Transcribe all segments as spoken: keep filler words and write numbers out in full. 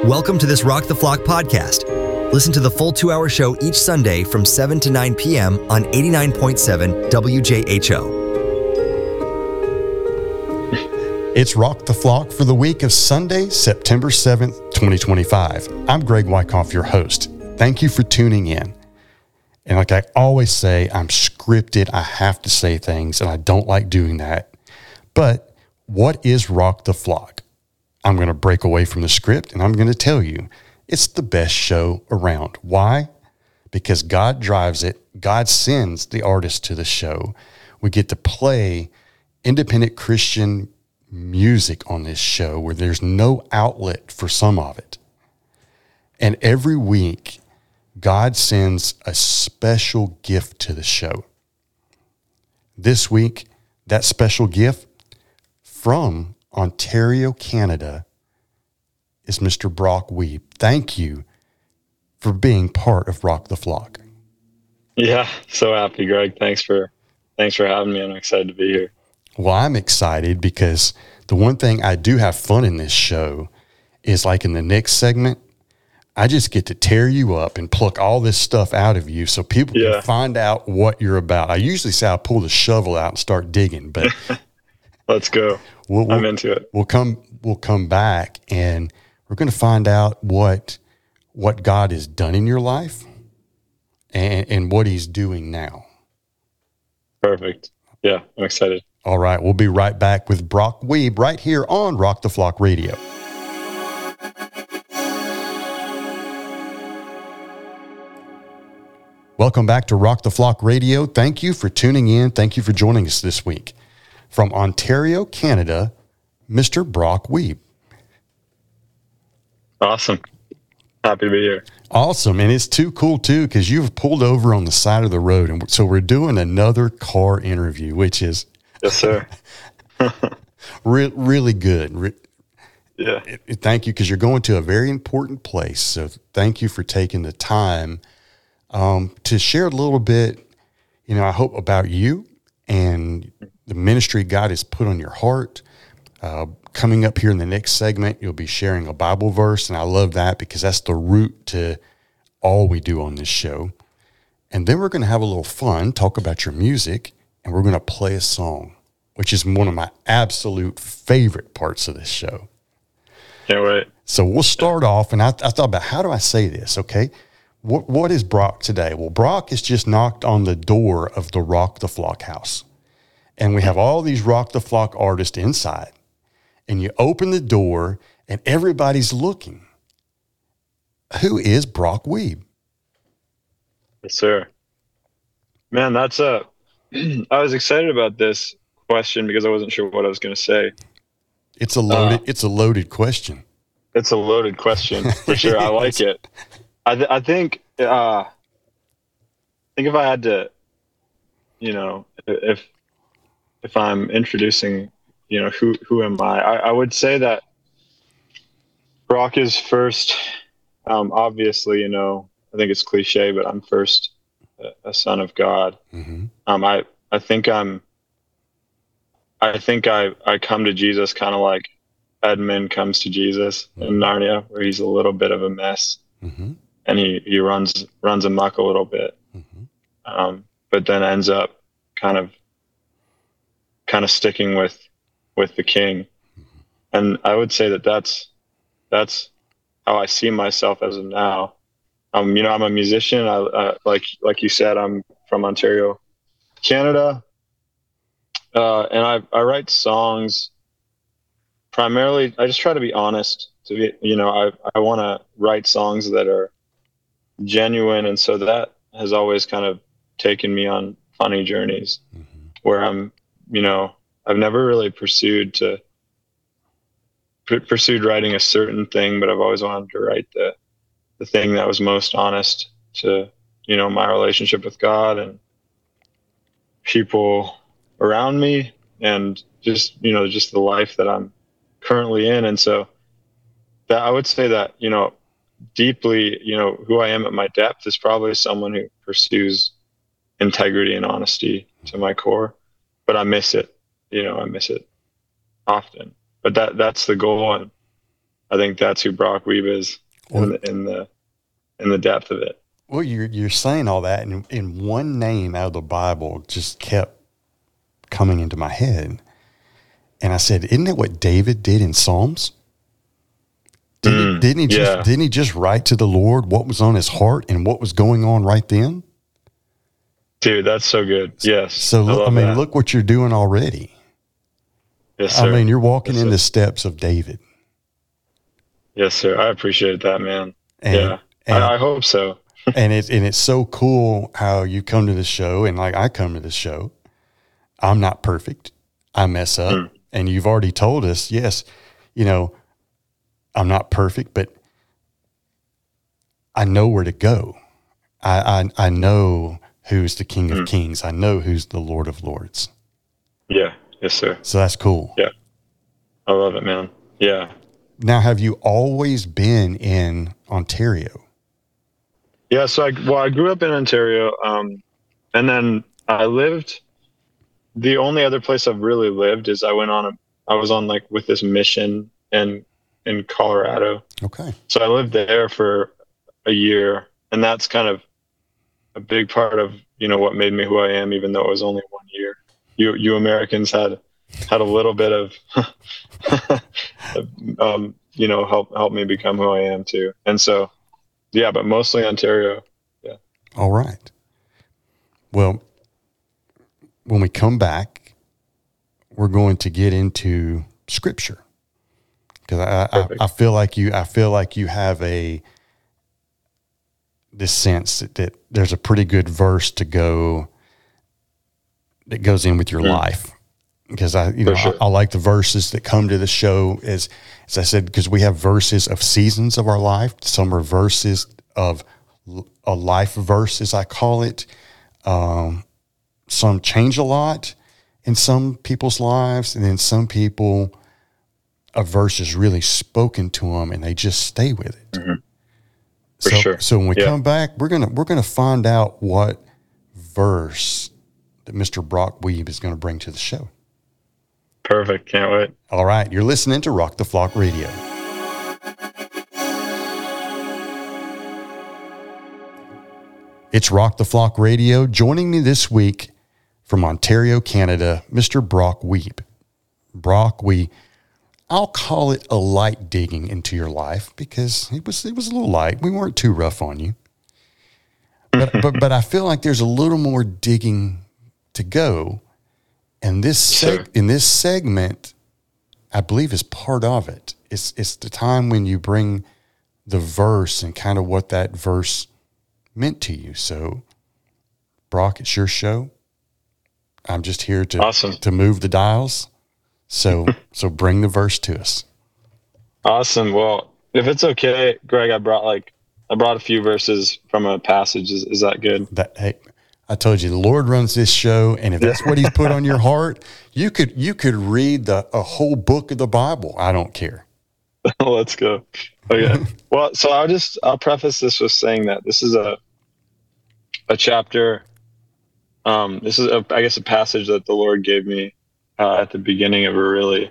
Welcome to this Rock the Flock podcast. Listen to the full two-hour show each Sunday from seven to nine p.m. on eighty-nine point seven W J H O. It's Rock the Flock for the week of Sunday, September seventh, twenty twenty-five. I'm Greg Wyckoff, your host. Thank you for tuning in. And like I always say, I'm scripted. I have to say things, and I don't like doing that. But what is Rock the Flock? I'm going to break away from the script, and I'm going to tell you, it's the best show around. Why? Because God drives it. God sends the artist to the show. We get to play independent Christian music on this show where there's no outlet for some of it. And every week, God sends a special gift to the show. This week, that special gift from Ontario, Canada, is Mister Brock Wiebe. Thank you for being part of Rock the Flock. Yeah, so happy, Greg. Thanks for thanks for having me. I'm excited to be here. Well, I'm excited because the one thing I do have fun in this show is like in the next segment, I just get to tear you up and pluck all this stuff out of you so people yeah. can find out what you're about. I usually say I pull the shovel out and start digging, but let's go. We'll, we'll, I'm into it. We'll come we'll come back and we're going to find out what what God has done in your life and, and what he's doing now. Perfect. Yeah, I'm excited. All right, we'll be right back with Brock Wiebe right here on Rock the Flock Radio. Welcome back to Rock the Flock Radio. Thank you for tuning in. Thank you for joining us this week. From Ontario, Canada, Mister Brock Wiebe. Awesome. Happy to be here. Awesome. And it's too cool, too, because you've pulled over on the side of the road. And so we're doing another car interview, which is... Yes, sir. re- really good. Re- yeah. Thank you, because you're going to a very important place. So thank you for taking the time um, to share a little bit, you know, I hope about you and the ministry God has put on your heart. Uh, coming up here in the next segment, you'll be sharing a Bible verse, and I love that because that's the root to all we do on this show. And then we're going to have a little fun, talk about your music, and we're going to play a song, which is one of my absolute favorite parts of this show. Can't wait. So we'll start off, and I, I thought about how do I say this, okay? What What is Brock today? Well, Brock has just knocked on the door of the Rock the Flock house. And we have all these Rock the Flock artists inside. And you open the door, and everybody's looking. Who is Brock Wiebe? Yes, sir. Man, that's a... I was excited about this question because I wasn't sure what I was going to say. It's a loaded. Uh, it's a loaded question. It's a loaded question for sure. I like it. I th- I think. Uh, I think if I had to, you know, if if I'm introducing, you know, who who am I? I, I would say that Brock is first. Um, obviously, you know, I think it's cliche, but I'm first a, a son of God. Mm-hmm. Um, I I think I'm. I think I, I come to Jesus kind of like Edmund comes to Jesus mm-hmm. in Narnia, where he's a little bit of a mess, mm-hmm. and he, he runs runs amok a little bit, mm-hmm. um, but then ends up kind of kind of sticking with with the King, mm-hmm. and I would say that that's that's how I see myself as of now. Um, you know, I'm a musician. I uh, like like you said, I'm from Ontario, Canada. Uh, and I, I write songs primarily. I just try to be honest to be, you know, I, I want to write songs that are genuine. And so that has always kind of taken me on funny journeys mm-hmm. where I'm, you know, I've never really pursued to p- pursued writing a certain thing, but I've always wanted to write the, the thing that was most honest to, you know, my relationship with God and people around me and just, you know, just the life that I'm currently in. And so that I would say that, you know, deeply, you know, who I am at my depth is probably someone who pursues integrity and honesty to my core, but I miss it, you know, I miss it often, but that, that's the goal. And I think that's who Brock Weeb is in the, in the, in the depth of it. Well, you're, you're saying all that, and in one name out of the Bible just kept coming into my head. And I said, isn't that what David did in Psalms? Didn't, Mm, he, didn't he just, yeah. didn't he just write to the Lord what was on his heart and what was going on right then? Dude, that's so good. Yes. So, look, I, love mean, that. look what you're doing already. Yes, I sir. mean, you're walking Yes, in sir. the steps of David. Yes, sir. I appreciate that, man. And, yeah. and, I, I hope so. and it's, and it's so cool how you come to the show, and like I come to the show, I'm not perfect. I mess up. Mm. And you've already told us, yes, you know, I'm not perfect, but I know where to go. I, I, I know who's the King of Mm. Kings. I know who's the Lord of Lords. Yeah. Yes, sir. So that's cool. Yeah. I love it, man. Yeah. Now, have you always been in Ontario? Yeah. So I, well, I grew up in Ontario. Um, and then I lived, the only other place I've really lived is I went on a, I was on like with this mission in, in Colorado. Okay. So I lived there for a year, and that's kind of a big part of, you know, what made me who I am, even though it was only one year. You, you Americans had, had a little bit of, um, you know, help, help me become who I am too. And so, yeah, but mostly Ontario. Yeah. All right. Well, when we come back, we're going to get into scripture, because I, I, I feel like you, I feel like you have a, this sense that, that there's a pretty good verse to go that goes in with your Mm. life. Because I, you know, sure. I, I like the verses that come to the show, as, as I said, because we have verses of seasons of our life. Some are verses of a life verse, as I call it. Um, some change a lot in some people's lives, and then some people, a verse is really spoken to them and they just stay with it. Mm-hmm. For so, sure. so when we Yeah. come back, we're gonna we're gonna find out what verse that Mister Brock Weeb is going to bring to the show. Perfect. Can't wait. All right, you're listening to Rock the Flock Radio. It's Rock the Flock Radio. Joining me this week from Ontario, Canada, Mister Brock Weeb. Brock, we, I'll call it a light digging into your life, because it was it was a little light. We weren't too rough on you, but but but I feel like there's a little more digging to go, and this seg- Sure. in this segment, I believe, is part of it. It's it's the time when you bring the verse and kind of what that verse meant to you. So, Brock, it's your show. I'm just here to Awesome. to move the dials. So so bring the verse to us. Awesome. Well, if it's okay, Greg, I brought like, I brought a few verses from a passage. Is, is that good? That hey, I told you the Lord runs this show, and if that's what He's put on your heart, you could you could read the a whole book of the Bible. I don't care. Let's go. Okay. Well, so I'll just, I'll preface this with saying that this is a, a chapter. Um, this is a, I guess, a passage that the Lord gave me uh, at the beginning of a really,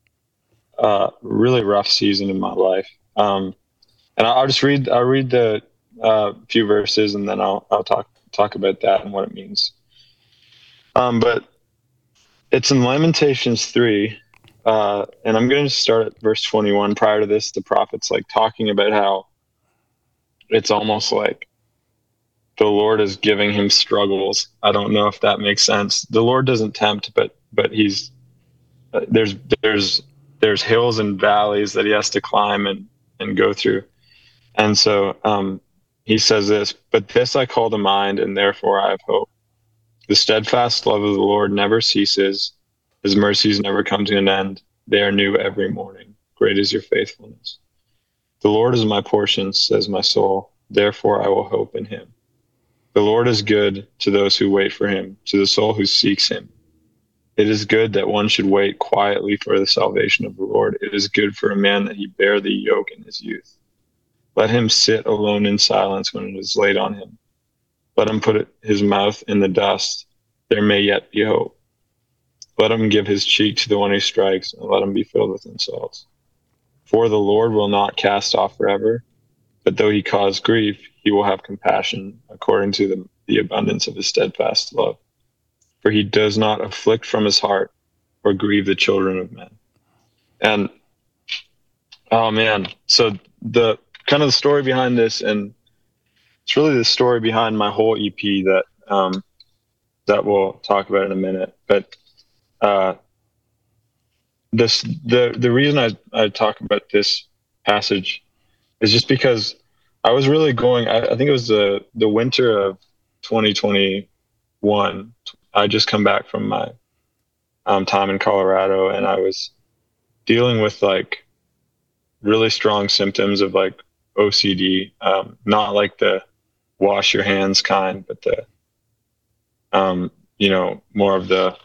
uh, really rough season in my life. Um, and I'll, I'll just read, I'll read the uh, few verses, and then I'll, I'll talk, talk about that and what it means. Um, but it's in Lamentations three. Uh, and I'm going to start at verse twenty-one. Prior to this, the prophet's like talking about how it's almost like the Lord is giving him struggles. I don't know if that makes sense. The Lord doesn't tempt, but but he's uh, there's there's there's hills and valleys that he has to climb and and go through. And so um, he says this, but this I call to mind, and therefore I have hope. The steadfast love of the Lord never ceases. His mercies never come to an end. They are new every morning. Great is your faithfulness. The Lord is my portion, says my soul. Therefore I will hope in him. The Lord is good to those who wait for him, to the soul who seeks him. It is good that one should wait quietly for the salvation of the Lord. It is good for a man that he bear the yoke in his youth. Let him sit alone in silence when it is laid on him. Let him put his mouth in the dust. There may yet be hope. Let him give his cheek to the one who strikes, and let him be filled with insults. For the Lord will not cast off forever, but though he cause grief, he will have compassion according to the, the abundance of his steadfast love. For he does not afflict from his heart or grieve the children of men. And, oh man, so the kind of the story behind this, and it's really the story behind my whole E P that, um, that we'll talk about in a minute. But, uh, this, the, the reason I, I talk about this passage is just because I was really going, I, I think it was the, the winter of twenty twenty-one. I just come back from my um, time in Colorado, and I was dealing with like really strong symptoms of like O C D, um, not like the wash your hands kind, but the, um, you know, more of the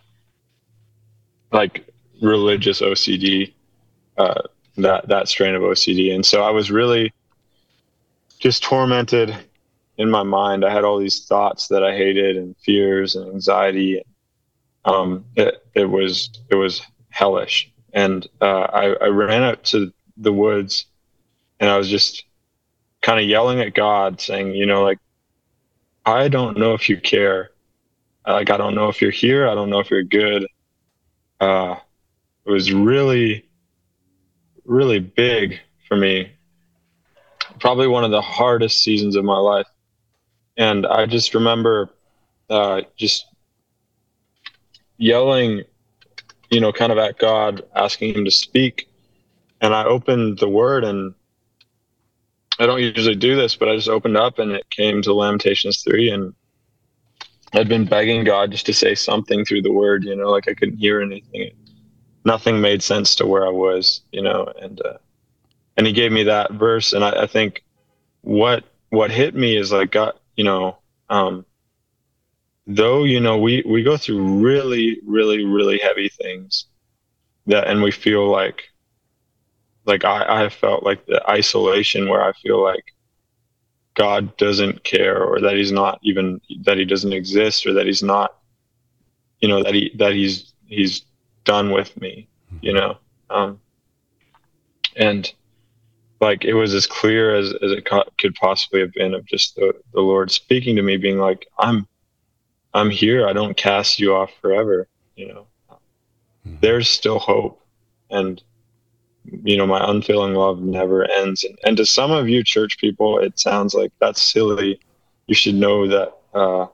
like religious O C D, uh, that, that strain of O C D. And so I was really just tormented in my mind. I had all these thoughts that I hated and fears and anxiety. Um, it, it was, it was hellish. And, uh, I, I ran out to the woods, and I was just kind of yelling at God saying, you know, like, I don't know if you care. Like, I don't know if you're here. I don't know if you're good. Uh, it was really, really big for me. Probably one of the hardest seasons of my life. And I just remember, uh, just yelling, you know, kind of at God, asking him to speak. And I opened the word, and I don't usually do this, but I just opened up, and it came to Lamentations three, and I'd been begging God just to say something through the word, you know, like I couldn't hear anything. Nothing made sense to where I was, you know, and, uh, and he gave me that verse. And I, I think what, what hit me is like, God, you know, um, though, you know, we, we go through really, really, really heavy things that, and we feel like, like I, I have felt like the isolation where I feel like God doesn't care, or that he's not even, that he doesn't exist, or that he's not, you know, that he, that he's, he's done with me, you know? Um, and like, it was as clear as, as it co- could possibly have been, of just the, the Lord speaking to me, being like, I'm, I'm here. I don't cast you off forever. You know, mm-hmm. There's still hope, and, you know, my unfailing love never ends. And, and to some of you church people, it sounds like that's silly. You should know that, uh,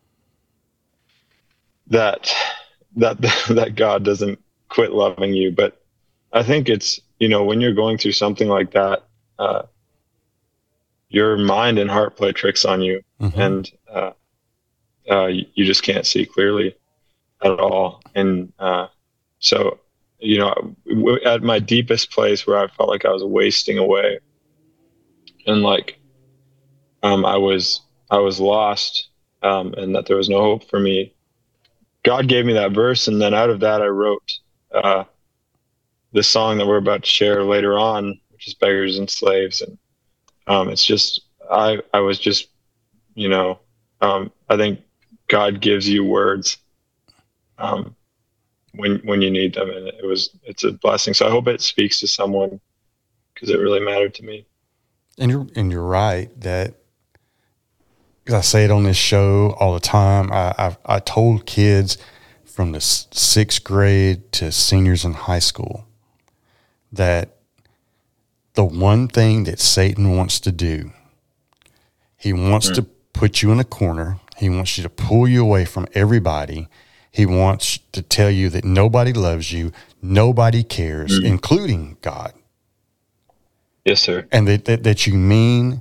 that, that, that God doesn't quit loving you. But I think it's, you know, when you're going through something like that, uh, your mind and heart play tricks on you, mm-hmm. and, uh, uh, you, you just can't see clearly at all. And, uh, so, you know, at my deepest place where I felt like I was wasting away, and like, um, I was, I was lost, um, and that there was no hope for me, God gave me that verse. And then out of that, I wrote, uh, the song that we're about to share later on, which is Beggars and Slaves. And, um, it's just, I, I was just, you know, um, I think God gives you words, um, when, when you need them. And it was, it's a blessing. So I hope it speaks to someone, because it really mattered to me. And you're, and you're right that, because I say it on this show all the time. I, I, I told kids from the sixth grade to seniors in high school that the one thing that Satan wants to do, he wants mm. to put you in a corner. He wants you to pull you away from everybody. He wants to tell you that nobody loves you, nobody cares, mm. including God. Yes, sir. And that, that, that you mean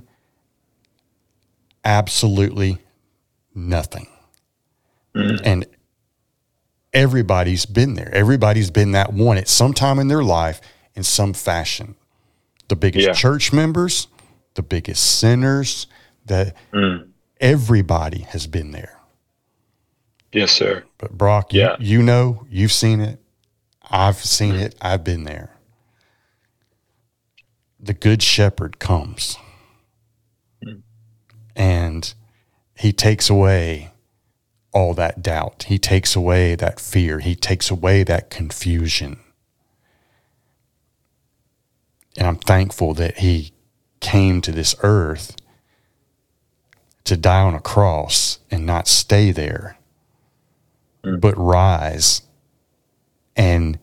absolutely nothing. Mm. And everybody's been there. Everybody's been that one at some time in their life in some fashion. The biggest yeah. church members, the biggest sinners, that mm. everybody has been there. Yes, sir. But Brock, yeah. you, you know, you've seen it. I've seen mm. it. I've been there. The good shepherd comes mm. and he takes away all that doubt. He takes away that fear. He takes away that confusion. And thankful that he came to this earth to die on a cross and not stay there, mm. but rise and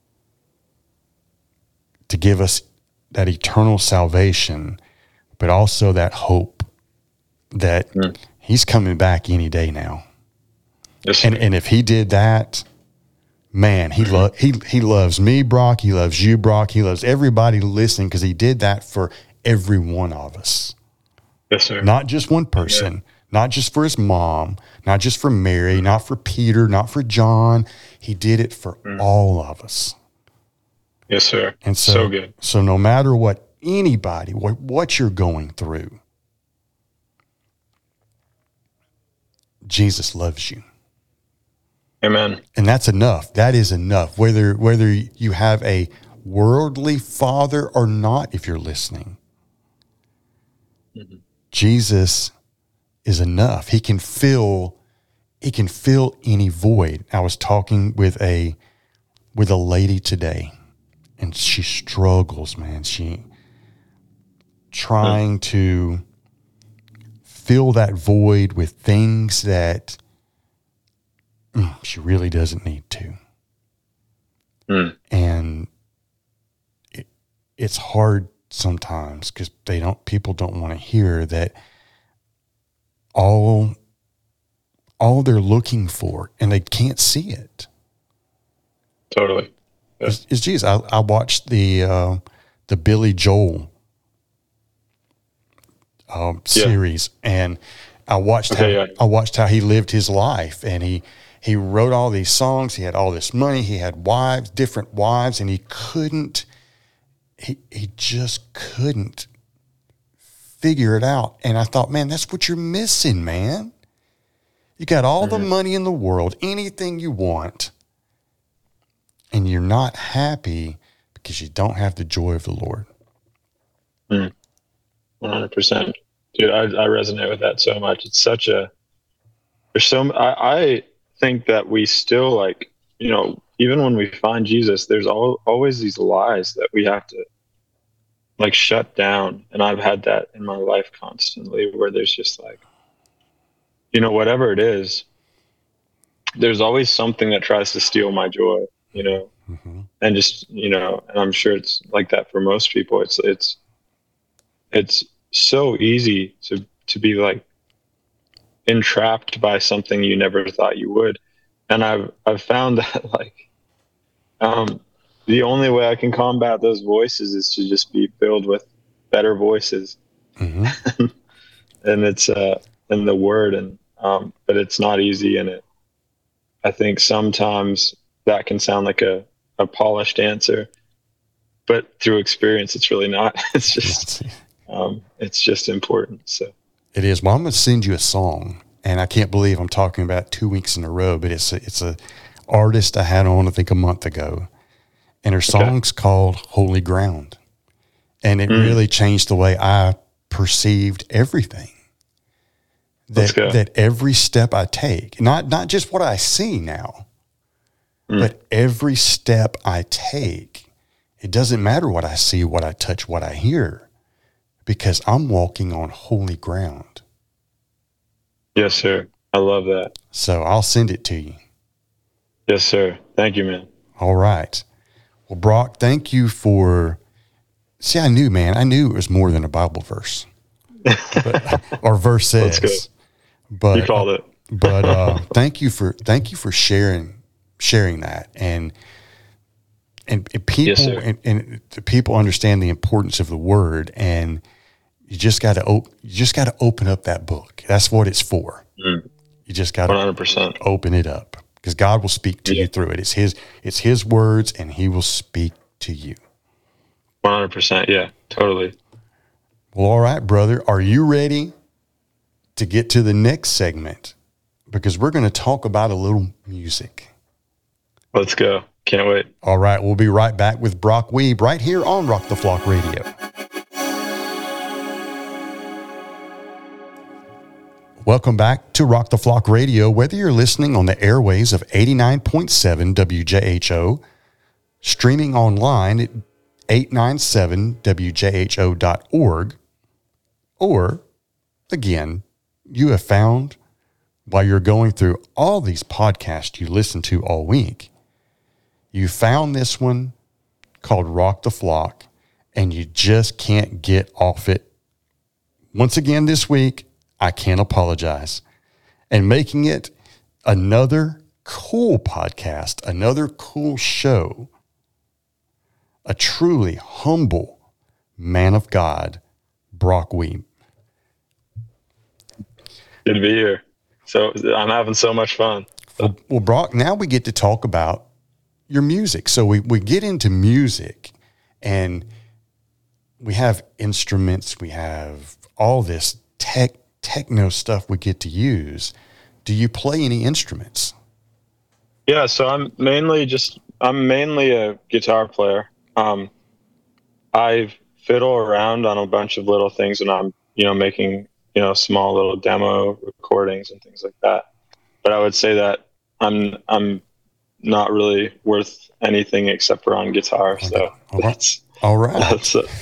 to give us that eternal salvation, but also that hope that mm. he's coming back any day now. Yes, and and if he did that, man, he lo- he he loves me, Brock. He loves you, Brock. He loves everybody listening because he did that for every one of us. Yes, sir. Not just one person, yeah. not just for his mom, not just for Mary, not for Peter, not for John. He did it for mm. all of us. Yes, sir. And so, so good. So no matter what anybody, what, what you're going through, Jesus loves you. Amen. And that's enough. That is enough. Whether whether you have a worldly father or not, if you're listening, mm-hmm. Jesus is enough. He can fill he can fill any void. I was talking with a with a lady today, and she struggles, man. She trying mm-hmm. to fill that void with things that she really doesn't need to. Mm. And it, it's hard sometimes because they don't, people don't want to hear that all, all they're looking for, and they can't see it. Totally. Yeah. Is, is Jesus. I, I watched the, uh, the Billy Joel um, series, yeah. and I watched okay, how, yeah. I watched how he lived his life, and he, He wrote all these songs. He had all this money. He had wives, different wives, and he couldn't, he he just couldn't figure it out. And I thought, man, that's what you're missing, man. You got all mm-hmm. the money in the world, anything you want, and you're not happy because you don't have the joy of the Lord. Mm. one hundred percent. Dude, I, I resonate with that so much. It's such a, there's so, I, I think that we still, like, you know, even when we find Jesus, there's all, always these lies that we have to like shut down. And I've had that in my life constantly, where there's just like, you know, whatever it is, there's always something that tries to steal my joy, you know, mm-hmm. and just, you know, and I'm sure it's like that for most people. It's, it's, it's so easy to, to be like entrapped by something you never thought you would. And I've, I've found that like, um, the only way I can combat those voices is to just be filled with better voices. Mm-hmm. And it's, uh, in the word, and, um, but it's not easy. And it, I think sometimes that can sound like a, a polished answer, but through experience, it's really not. It's just, um, it's just important. So it is. Well, I'm going to send you a song, and I can't believe I'm talking about two weeks in a row, but it's a, it's a artist I had on, I think a month ago, and her song's okay. called Holy Ground. And it mm. really changed the way I perceived everything. That, that every step I take, not, not just what I see now, mm. but every step I take, it doesn't matter what I see, what I touch, what I hear, because I'm walking on holy ground. Yes, sir. I love that. So I'll send it to you. Yes, sir. Thank you, man. All right. Well, Brock, thank you for, see, I knew, man, I knew it was more than a Bible verse, but, or verse says. Let's go. But, you called it. but uh, thank you for thank you for sharing sharing that, and and, and people yes, and, and the people understand the importance of the word, and you just got to op- you just got to open up that book. That's what it's for. Mm. You just got to open it up, because God will speak to yeah. you through it. It's his it's his words, and he will speak to you. one hundred percent. Yeah, totally. Well, all right, brother. Are you ready to get to the next segment? Because we're going to talk about a little music. Let's go. Can't wait. All right. We'll be right back with Brock Weeb right here on Rock the Flock Radio. Welcome back to Rock the Flock Radio. Whether you're listening on the airways of eighty-nine point seven W J H O, streaming online at eight nine seven W J H O dot org. Or, again, you have found while you're going through all these podcasts you listen to all week, you found this one called Rock the Flock, and you just can't get off it. Once again this week, I can't apologize. And making it another cool podcast, another cool show, a truly humble man of God, Brock Wiebe. Good to be here. So I'm having so much fun. Well, well, Brock, now we get to talk about your music. So we, we get into music, and we have instruments, we have all this tech, techno stuff we get to use. Do you play any instruments? Yeah, so I'm mainly just, I'm mainly a guitar player. Um, I fiddle around on a bunch of little things when I'm, you know, making, you know, small little demo recordings and things like that. But I would say that I'm, I'm not really worth anything except for on guitar. Okay. So All that's, right. All right. That's it.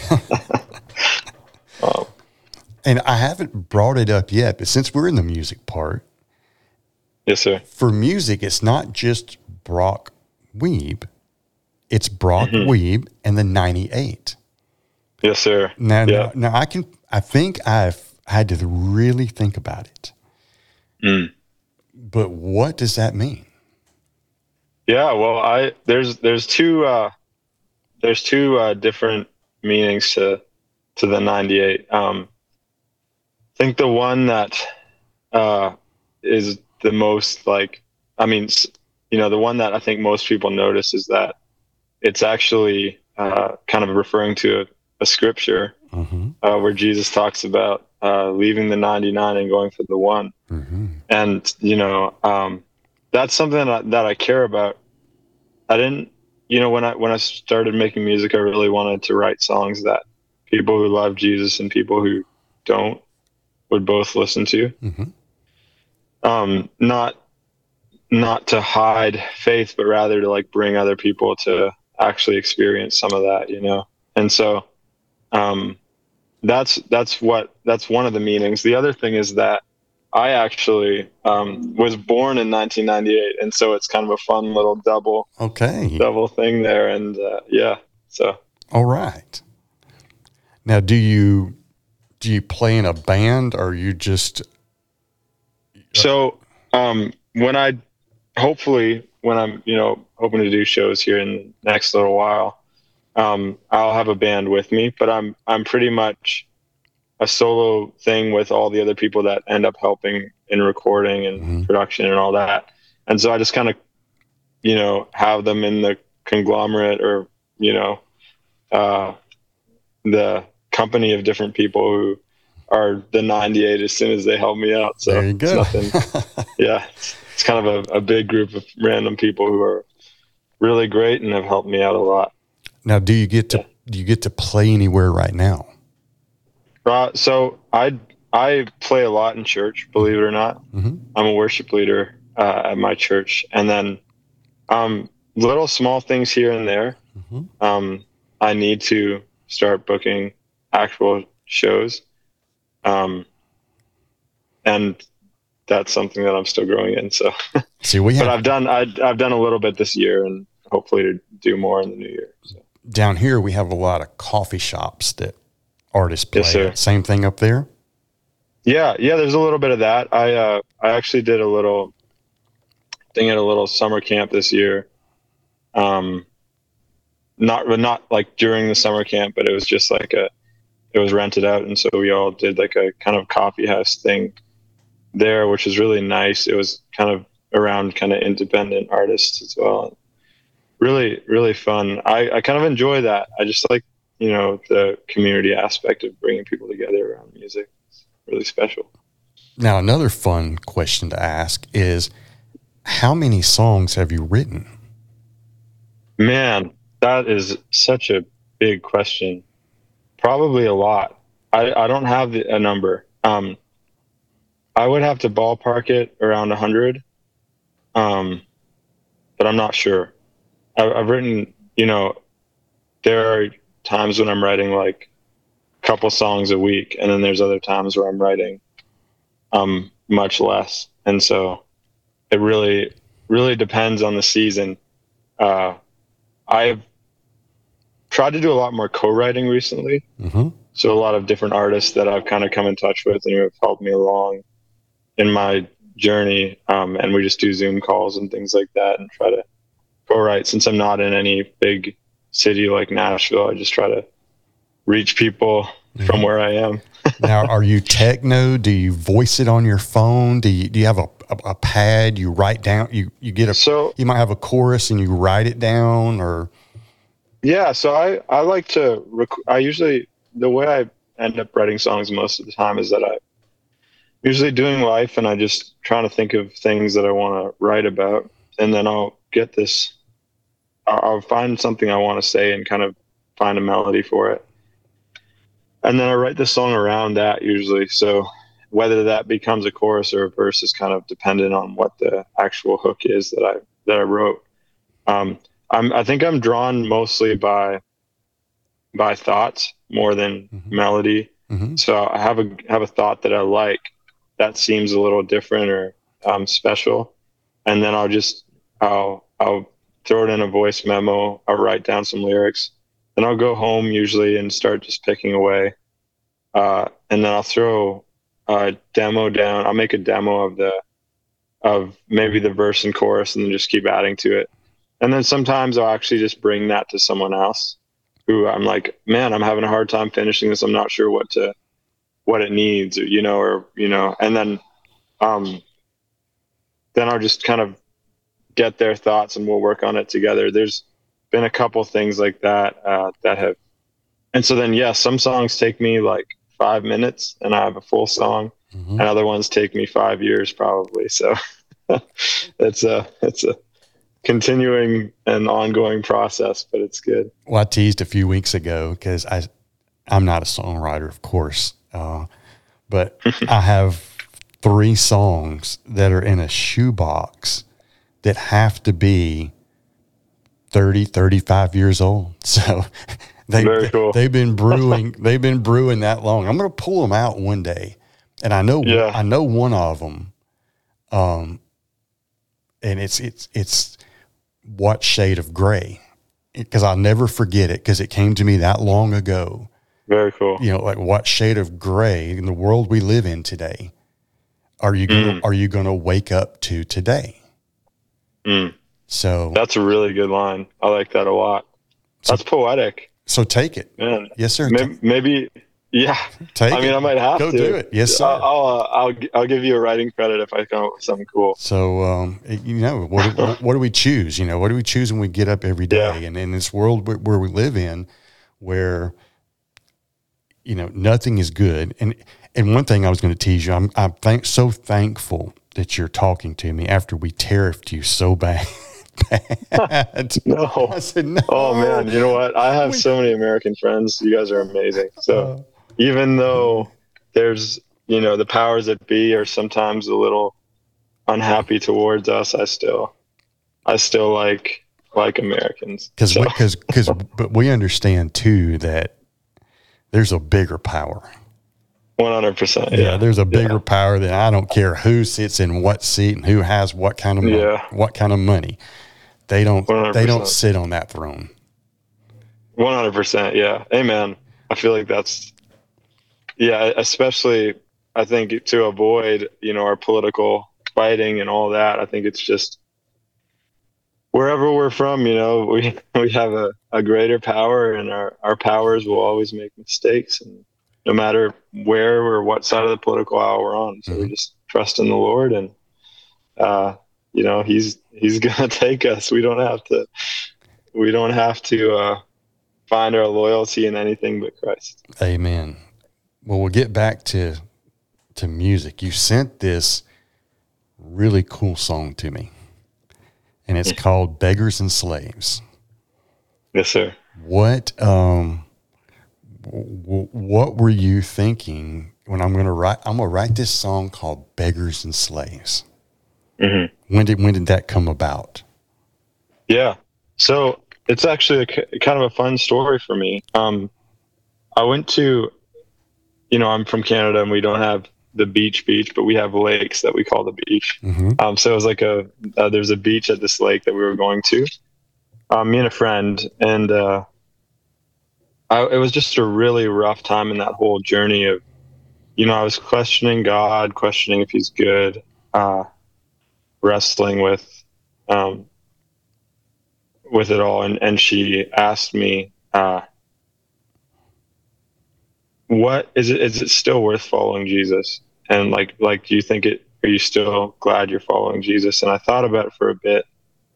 um, And I haven't brought it up yet, but since we're in the music part, yes, sir. for music, it's not just Brock Wiebe, it's Brock Mm-hmm. Wiebe and the ninety-eight. Yes, sir. Now, Yeah. now, now I can, I think I've had to really think about it. Mm. But what does that mean? Yeah, well, I there's there's two uh, there's two uh, different meanings to to the ninety-eight. Um, I think the one that uh, is the most like, I mean, s- you know, the one that I think most people notice is that it's actually uh, kind of referring to a, a scripture Mm-hmm. uh, where Jesus talks about uh, leaving the ninety-nine and going for the one. Mm-hmm. And, you know, um, that's something that I, that I care about. I didn't, you know, when I, when I started making music, I really wanted to write songs that people who love Jesus and people who don't would both listen to. Mm-hmm. Um, not, not to hide faith, but rather to like bring other people to actually experience some of that, you know? And so, um, that's, that's what, that's one of the meanings. The other thing is that I actually um, was born in nineteen ninety-eight, and so it's kind of a fun little double Okay. double thing there. And uh, yeah, so All right. Now, do you do you play in a band, or you just? so um, when I hopefully when I'm you know hoping to do shows here in the next little while, um, I'll have a band with me. But I'm I'm pretty much a solo thing with all the other people that end up helping in recording and Mhm. production and all that. And so I just kind of, you know, have them in the conglomerate or, you know, uh, the company of different people who are the ninety-eight as soon as they help me out. So There you it's go. nothing, yeah, it's, it's kind of a, a big group of random people who are really great and have helped me out a lot. Now, do you get to Yeah. do you get to play anywhere right now? Uh, so I I play a lot in church, believe it or not. Mm-hmm. I'm a worship leader uh, at my church, and then um, little small things here and there. Mm-hmm. Um, I need to start booking actual shows, um, and that's something that I'm still growing in. So, See, we but have I've done I, I've done a little bit this year, and hopefully to do more in the new year. So. down here. We have a lot of coffee shops that artists play. Yes, sir. at. Same thing up there. Yeah, yeah. There's a little bit of that. I uh, I actually did a little thing at a little summer camp this year. Um, not not like during the summer camp, but it was just like a, it was rented out, and so we all did like a kind of coffee house thing there, which was really nice. It was kind of around kind of independent artists as well. Really, really fun. I, I kind of enjoy that. I just like, you know, the community aspect of bringing people together around music. It's really special. Now, another fun question to ask is, how many songs have you written? Man, that is such a big question. Probably a lot. I, I don't have the, a number. Um, I would have to ballpark it around a hundred. Um, but I'm not sure. I, I've written, you know, there are times when I'm writing like a couple songs a week, and then there's other times where I'm writing um much less. And so it really really depends on the season. Uh, I've tried to do a lot more co-writing recently. Mm-hmm. So a lot of different artists that I've kind of come in touch with and who have helped me along in my journey. Um, and we just do Zoom calls and things like that and try to co-write. Since I'm not in any big city like Nashville, I just try to reach people mm-hmm. from where I am. Now, are you techno? Do you voice it on your phone? Do you, do you have a, a, a pad you write down? You, you get a, so, you might have a chorus and you write it down, or? Yeah. So I, I like to, rec- I usually, the way I end up writing songs most of the time is that I'm usually doing life and I just trying to think of things that I want to write about. And then I'll get this, I'll find something I want to say and kind of find a melody for it. And then I write the song around that usually. So whether that becomes a chorus or a verse is kind of dependent on what the actual hook is that I, that I wrote. Um, I'm, I think I'm drawn mostly by, by thoughts more than mm-hmm. melody. Mm-hmm. So I have a, have a thought that I like that seems a little different or um, special. And then I'll just, I'll, I'll throw it in a voice memo. I'll write down some lyrics. Then I'll go home usually and start just picking away. Uh, and then I'll throw a demo down. I'll make a demo of the, of maybe the verse and chorus and then just keep adding to it. And then sometimes I'll actually just bring that to someone else who I'm like, man, I'm having a hard time finishing this. I'm not sure what to, what it needs, or, you know, or, you know, and then, um, then I'll just kind of get their thoughts and we'll work on it together. There's been a couple things like that, uh, that have, and so then, yeah, some songs take me like five minutes and I have a full song mm-hmm. and other ones take me five years probably. So it's a, it's a continuing and ongoing process, but it's good. Well, I teased a few weeks ago cause I, I'm not a songwriter, of course. Uh, but I have three songs that are in a shoebox that have to be thirty, thirty-five years old. So they, Very cool. they've been brewing, they've been brewing that long. I'm going to pull them out one day. And I know, yeah. I know one of them. Um, and it's, it's, it's What Shade of Gray, because I'll never forget it because it came to me that long ago. Very cool. You know, like what shade of gray in the world we live in today are you gonna, mm. are you going to wake up to today? Mm. So that's a really good line. I like that a lot. That's so, poetic. So take it, man. Yes, sir. Maybe, maybe yeah. Take I mean, it. I might have Go to do it. Yes, sir. I'll, I'll, uh, I'll, I'll give you a writing credit if I come up with something cool. So, um, you know, what, what, what do we choose? You know, what do we choose when we get up every day? Yeah. And in this world where, where we live in, where, you know, nothing is good. And, and one thing I was going to tease you, I'm, I'm thank, so thankful that you're talking to me after we tariffed you so bad. bad. No. I said, no. Oh man. You know what? I have so many American friends. You guys are amazing. So uh, even though there's, you know, the powers that be are sometimes a little unhappy towards us, I still, I still like, like Americans. Cause, so. cause, cause, but we understand too, that there's a bigger power. one hundred percent. Yeah. yeah there's a bigger yeah. power than I don't care who sits in what seat and who has what kind of money, yeah. what kind of money. They don't, one hundred percent. They don't sit on that throne. one hundred percent. Yeah. Amen. I feel like that's, yeah, especially I think to avoid, you know, our political fighting and all that. I think it's just wherever we're from, you know, we, we have a, a greater power and our, our powers will always make mistakes, and no matter where or what side of the political aisle we're on. So mm-hmm. we just trust in the Lord, and, uh, you know, he's, he's going to take us. We don't have to, we don't have to, uh, find our loyalty in anything but Christ. Amen. Well, we'll get back to, to music. You sent this really cool song to me, and it's called Beggars and Slaves. Yes, sir. What, um, w- what were you thinking when I'm going to write, I'm going to write this song called Beggars and Slaves? Mm-hmm. When did, when did that come about? Yeah. So it's actually a, kind of a fun story for me. Um, I went to, you know, I'm from Canada and we don't have the beach beach, but we have lakes that we call the beach. Mm-hmm. Um, so it was like a, uh, there's a beach at this lake that we were going to, um, me and a friend, and uh, I, it was just a really rough time in that whole journey of, you know, I was questioning God, questioning if he's good, uh, wrestling with, um, with it all. And, and she asked me, uh, what is it, is it still worth following Jesus? And like, like, do you think it, are you still glad you're following Jesus? And I thought about it for a bit,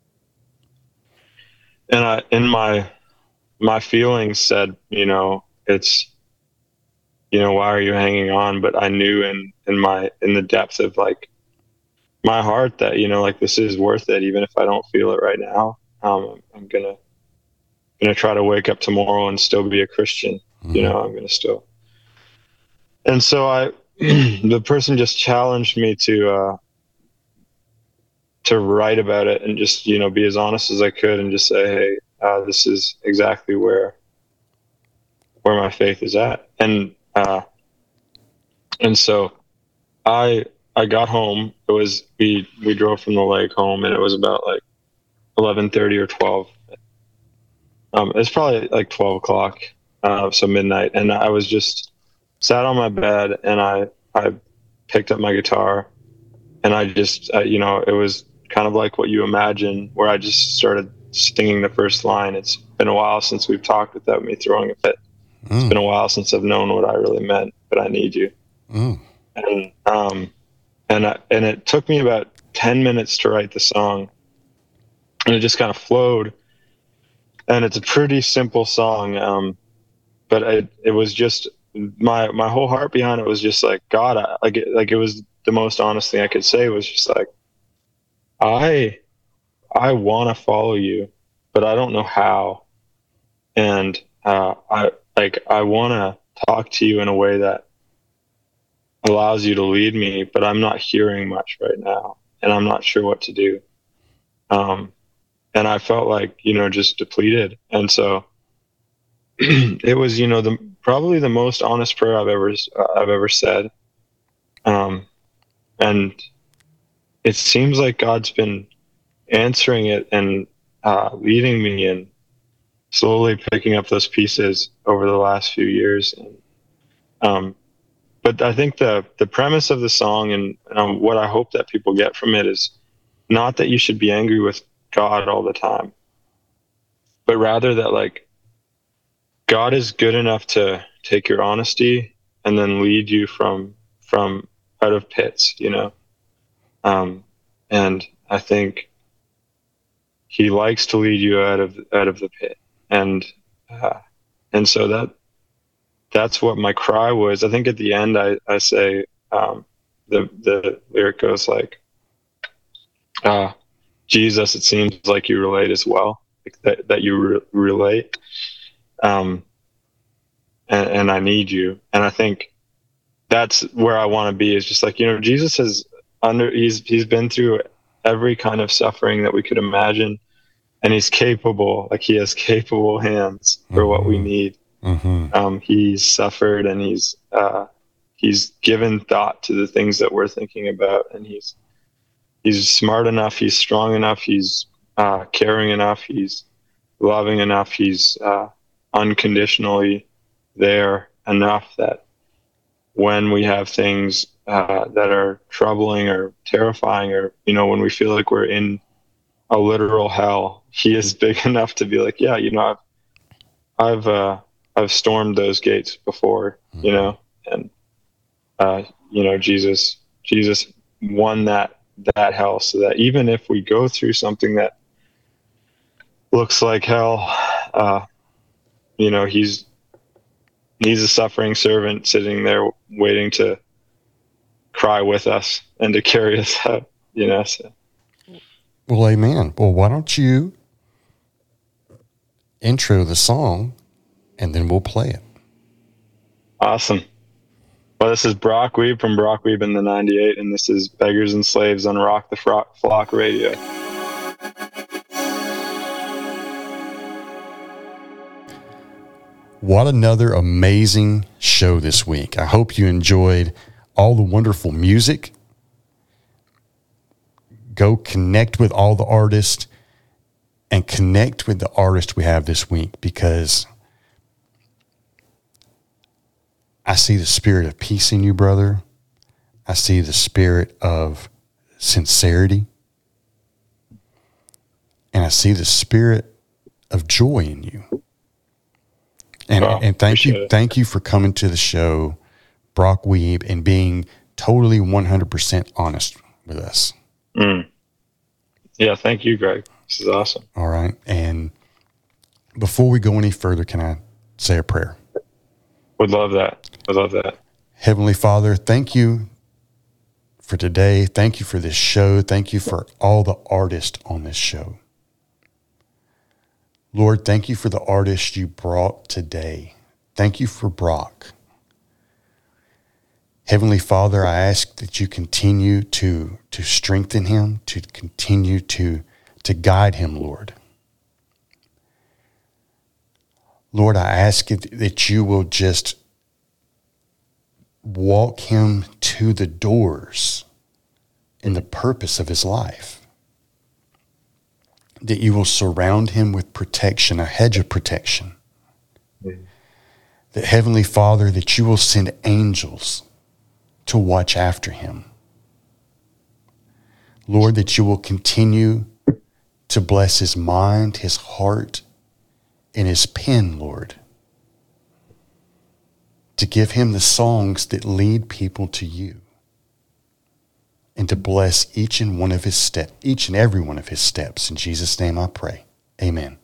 and I, in my, my feelings said, you know, it's, you know, why are you hanging on? But I knew in, in my, in the depth of like my heart that, you know, like this is worth it. Even if I don't feel it right now, um, I'm gonna, gonna try to wake up tomorrow and still be a Christian. Mm-hmm. You know, I'm gonna still. And so I, the person just challenged me to, uh, to write about it and just, you know, be as honest as I could and just say, hey, uh, this is exactly where, where my faith is at. And, uh, and so I, I got home. It was, we, we drove from the lake home, and it was about like eleven thirty or twelve. Um, it's probably like twelve o'clock. Uh, so midnight. And I was just sat on my bed, and I, I picked up my guitar, and I just, uh, you know, it was kind of like what you imagine, where I just started singing the first line. It's been a while since we've talked without me throwing a fit. Mm. It's been a while since I've known what I really meant, but I need you. Mm. And, um, and, I, and it took me about ten minutes to write the song, and it just kind of flowed. And it's a pretty simple song. Um, but it, it was just my, my whole heart behind it was just like, God, I, like, it, like it was the most honest thing I could say, was just like, I, I want to follow you, but I don't know how. And, uh, I, like, I want to talk to you in a way that allows you to lead me, but I'm not hearing much right now, and I'm not sure what to do. Um, and I felt like, you know, just depleted. And so it was, you know, the, probably the most honest prayer I've ever, uh, I've ever said. Um, and it seems like God's been answering it and, uh, leading me and slowly picking up those pieces over the last few years. And, um, but I think the, the premise of the song and um, what I hope that people get from it is not that you should be angry with God all the time, but rather that, like, God is good enough to take your honesty and then lead you from, from out of pits, you know? Um, and I think he likes to lead you out of, out of the pit. And, uh, and so that, that's what my cry was. I think at the end, I, I say, um, the, the lyric goes like, uh, Jesus, it seems like you relate as well, like that, that you re- relate. Um, and, and I need you. And I think that's where I want to be, is just like, you know, Jesus has under, he's, he's been through every kind of suffering that we could imagine. And he's capable, like he has capable hands for mm-hmm. what we need. Mm-hmm. Um, he's suffered, and he's, uh, he's given thought to the things that we're thinking about. And he's, he's smart enough. He's strong enough. He's, uh, caring enough. He's loving enough. He's, uh, unconditionally there enough that when we have things, uh, that are troubling or terrifying, or, you know, when we feel like we're in a literal hell, he is big enough to be like, yeah, you know, I've, I've, uh, I've stormed those gates before, you know, and, uh, you know, Jesus, Jesus won that, that hell, so that even if we go through something that looks like hell, uh, you know, he's, he's a suffering servant sitting there waiting to cry with us and to carry us out, you know, so. Well, amen. Well, why don't you intro the song, and then we'll play it. Awesome. Well, this is Brock Weeb from Brock Weeb in the ninety-eight, and this is Beggars and Slaves on Rock the Flock Radio. What another amazing show this week. I hope you enjoyed all the wonderful music. Go connect with all the artists and connect with the artist we have this week, because I see the spirit of peace in you, brother. I see the spirit of sincerity. And I see the spirit of joy in you. And, wow, and thank you, it. thank you for coming to the show, Brock Weeb, and being totally one hundred percent honest with us. Mm. Yeah, thank you, Greg. This is awesome. All right. And before we go any further, can I say a prayer? Would love that. I love that. Heavenly Father, thank you for today. Thank you for this show. Thank you for all the artists on this show. Lord, thank you for the artist you brought today. Thank you for Brock. Heavenly Father, I ask that you continue to, to strengthen him, to continue to, to guide him, Lord. Lord, I ask that you will just walk him to the doors in the purpose of his life. That you will surround him with protection, a hedge of protection. Mm-hmm. That, Heavenly Father, that you will send angels to watch after him. Lord, that you will continue to bless his mind, his heart, and his pen, Lord. To give him the songs that lead people to you. And to bless each and one of his steps, each and every one of his steps. In Jesus' name I pray. Amen.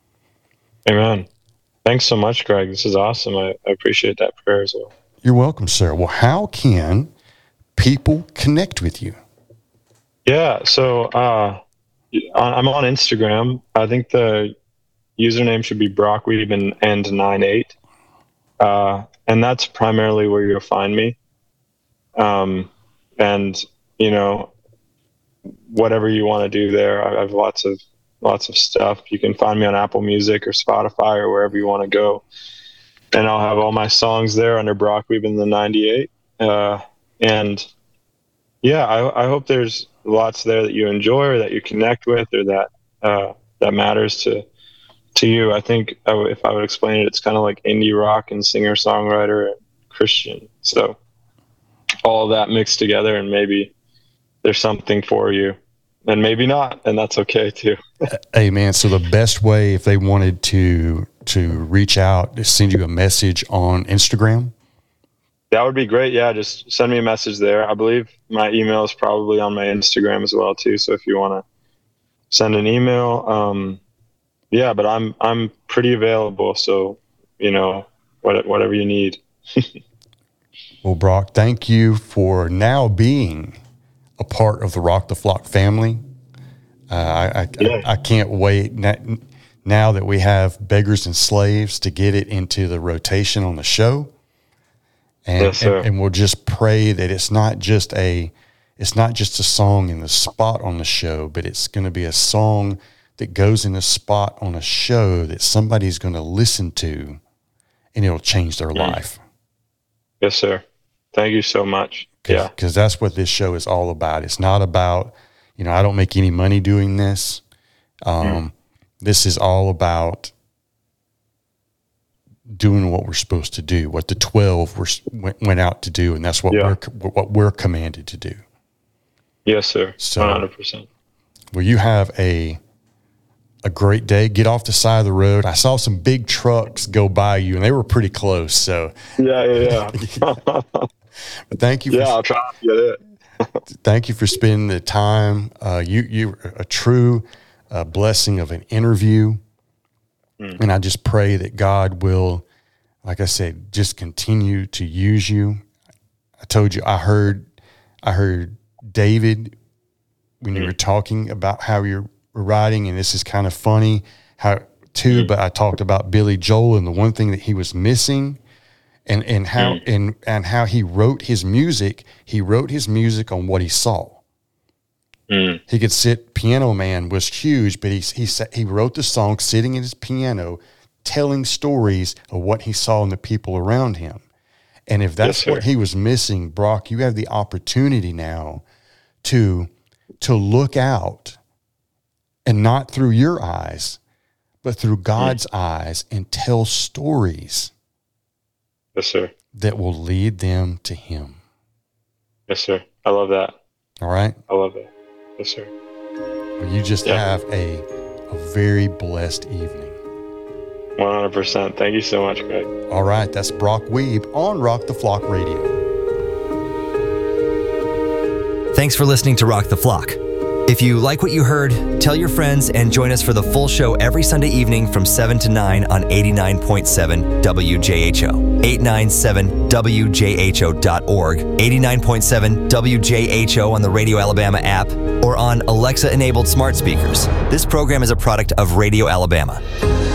Amen. Thanks so much, Greg. This is awesome. I, I appreciate that prayer as well. You're welcome, sir. Well, how can people connect with you? Yeah, so uh, I'm on Instagram. I think the username should be Brock Weeb and, and ninety-eight. Uh, and that's primarily where you'll find me. Um, and you know, whatever you want to do there. I have lots of lots of stuff. You can find me on Apple Music or Spotify or wherever you want to go. And I'll have all my songs there under Brock Weeb in the ninety-eight. Uh, and yeah, I, I hope there's lots there that you enjoy or that you connect with or that uh, that matters to to you. I think I w- if I would explain it, it's kind of like indie rock and singer-songwriter and Christian. So all of that mixed together, and maybe there's something for you, and maybe not, and that's okay too. Amen. So the best way, if they wanted to to reach out, is send you a message on Instagram? That would be great. Yeah, just send me a message there. I believe my email is probably on my Instagram as well too. So if you want to send an email, um, yeah, but I'm I'm pretty available. So you know, what, whatever you need. Well, Brock, thank you for now being a part of the Rock the Flock family. Uh, I, I, yeah. I I can't wait now that we have Beggars and Slaves to get it into the rotation on the show. And, yes, sir. and, and we'll just pray that it's not just a, it's not just a song in the spot on the show, but it's going to be a song that goes in a spot on a show that somebody's going to listen to, and it'll change their mm. life. Yes, sir. Thank you so much. Cause, yeah. Because that's what this show is all about. It's not about, you know, I don't make any money doing this. Um, mm. This is all about doing what we're supposed to do, what the twelve were, went, went out to do, and that's what yeah. we're what we're commanded to do. Yes, sir. So, one hundred percent. Well, you have a a great day. Get off the side of the road. I saw some big trucks go by you, and they were pretty close. So yeah, yeah, yeah. But thank you. Yeah, for, I'll try to get it. Thank you for spending the time. Uh, you you a true uh, blessing of an interview. And I just pray that God will, like I said, just continue to use you. I told you, I heard, I heard David when you were talking about how you're writing, and this is kind of funny how too, but I talked about Billy Joel and the one thing that he was missing, and, and how, and, and how he wrote his music. He wrote his music on what he saw. Mm. He could sit, Piano Man was huge, but he he he wrote the song sitting at his piano, telling stories of what he saw in the people around him. And if that's Yes, what he was missing, Brock, you have the opportunity now to, to look out, and not through your eyes, but through God's mm. eyes, and tell stories. Yes, sir. That will lead them to him. Yes, sir. I love that. All right. I love that. Yes, sir. You just yeah. have a, a very blessed evening. one hundred percent. Thank you so much, Greg. All right. That's Brock Wiebe on Rock the Flock Radio. Thanks for listening to Rock the Flock. If you like what you heard, tell your friends and join us for the full show every Sunday evening from seven to nine on eighty-nine point seven W J H O, eight ninety-seven W J H O dot org, eighty-nine point seven W J H O on the Radio Alabama app, or on Alexa-enabled smart speakers. This program is a product of Radio Alabama.